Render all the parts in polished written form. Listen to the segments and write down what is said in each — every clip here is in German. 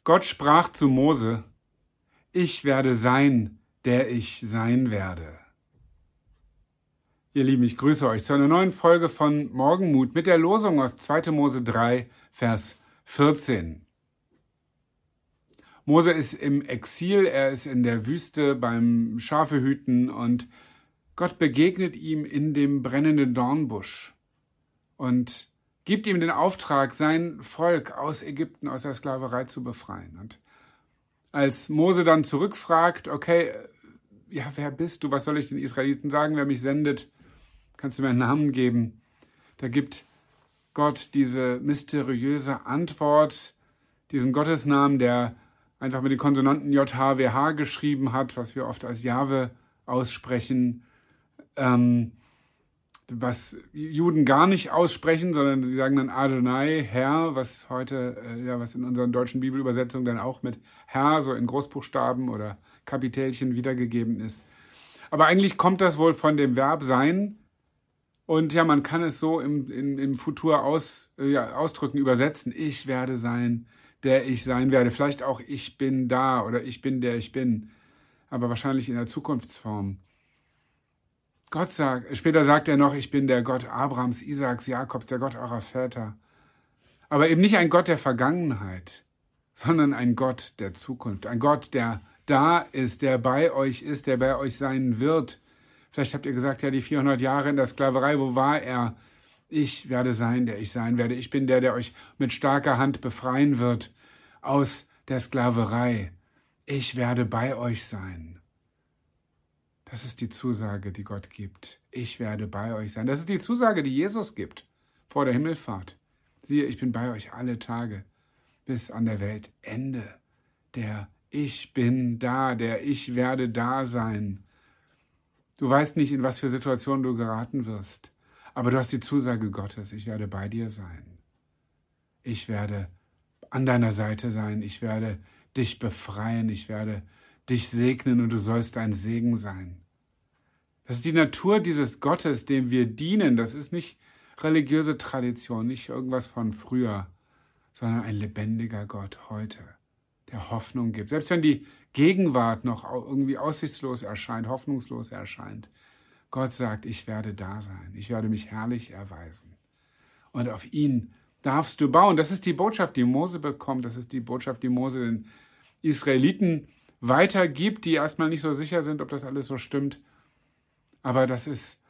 Gott sprach zu Mose: Ich werde sein, der ich sein werde. Ihr Lieben, ich grüße euch zu einer neuen Folge von Morgenmut mit der Losung aus 2. Mose 3, Vers 14. Mose ist im Exil, er ist in der Wüste beim Schafehüten und Gott begegnet ihm in dem brennenden Dornbusch und gibt ihm den Auftrag, sein Volk aus Ägypten, aus der Sklaverei zu befreien. Und als Mose dann zurückfragt, okay, ja, wer bist du? Was soll ich den Israeliten sagen, wer mich sendet? Kannst du mir einen Namen geben? Da gibt Gott diese mysteriöse Antwort, diesen Gottesnamen, der einfach mit den Konsonanten JHWH geschrieben hat, was wir oft als Jahwe aussprechen, was Juden gar nicht aussprechen, sondern sie sagen dann Adonai, Herr, was heute, was in unseren deutschen Bibelübersetzungen dann auch mit Herr, so in Großbuchstaben oder Kapitälchen wiedergegeben ist. Aber eigentlich kommt das wohl von dem Verb sein und ja, man kann es so im Futur ausdrücken, übersetzen. Ich werde sein, der ich sein werde. Vielleicht auch ich bin da oder ich bin der ich bin, aber wahrscheinlich in der Zukunftsform. Später sagt er noch, ich bin der Gott Abrahams, Isaaks, Jakobs, der Gott eurer Väter. Aber eben nicht ein Gott der Vergangenheit, sondern ein Gott der Zukunft. Ein Gott, der da ist, der bei euch ist, der bei euch sein wird. Vielleicht habt ihr gesagt, ja, die 400 Jahre in der Sklaverei, wo war er? Ich werde sein, der ich sein werde. Ich bin der euch mit starker Hand befreien wird aus der Sklaverei. Ich werde bei euch sein. Das ist die Zusage, die Gott gibt. Ich werde bei euch sein. Das ist die Zusage, die Jesus gibt vor der Himmelfahrt. Siehe, ich bin bei euch alle Tage bis an der Weltende. Der Ich bin da, der Ich werde da sein. Du weißt nicht, in was für Situationen du geraten wirst, aber du hast die Zusage Gottes. Ich werde bei dir sein. Ich werde an deiner Seite sein. Ich werde dich befreien. Ich werde dich segnen und du sollst ein Segen sein. Das ist die Natur dieses Gottes, dem wir dienen. Das ist nicht religiöse Tradition, nicht irgendwas von früher, sondern ein lebendiger Gott heute, der Hoffnung gibt. Selbst wenn die Gegenwart noch irgendwie aussichtslos erscheint, hoffnungslos erscheint, Gott sagt, ich werde da sein. Ich werde mich herrlich erweisen. Und auf ihn darfst du bauen. Das ist die Botschaft, die Mose bekommt. Das ist die Botschaft, die Mose den Israeliten weitergibt, die erstmal nicht so sicher sind, ob das alles so stimmt. Aber das ist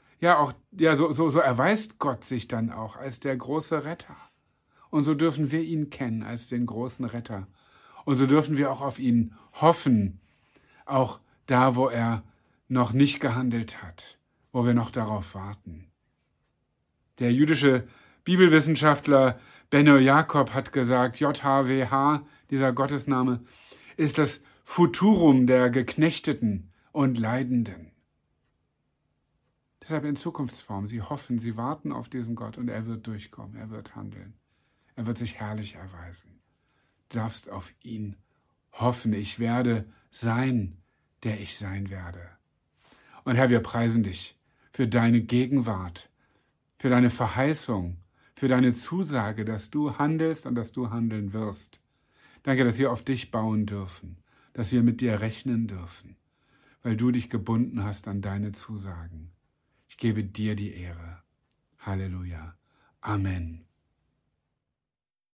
so erweist Gott sich dann auch als der große Retter. Und so dürfen wir ihn kennen als den großen Retter. Und so dürfen wir auch auf ihn hoffen, auch da, wo er noch nicht gehandelt hat, wo wir noch darauf warten. Der jüdische Bibelwissenschaftler Benno Jakob hat gesagt, JHWH, dieser Gottesname, ist das Futurum der Geknechteten und Leidenden. Deshalb in Zukunftsform. Sie hoffen, sie warten auf diesen Gott und er wird durchkommen, er wird handeln. Er wird sich herrlich erweisen. Du darfst auf ihn hoffen. Ich werde sein, der ich sein werde. Und Herr, wir preisen dich für deine Gegenwart, für deine Verheißung, für deine Zusage, dass du handelst und dass du handeln wirst. Danke, dass wir auf dich bauen dürfen, dass wir mit dir rechnen dürfen, weil du dich gebunden hast an deine Zusagen. Ich gebe dir die Ehre. Halleluja. Amen.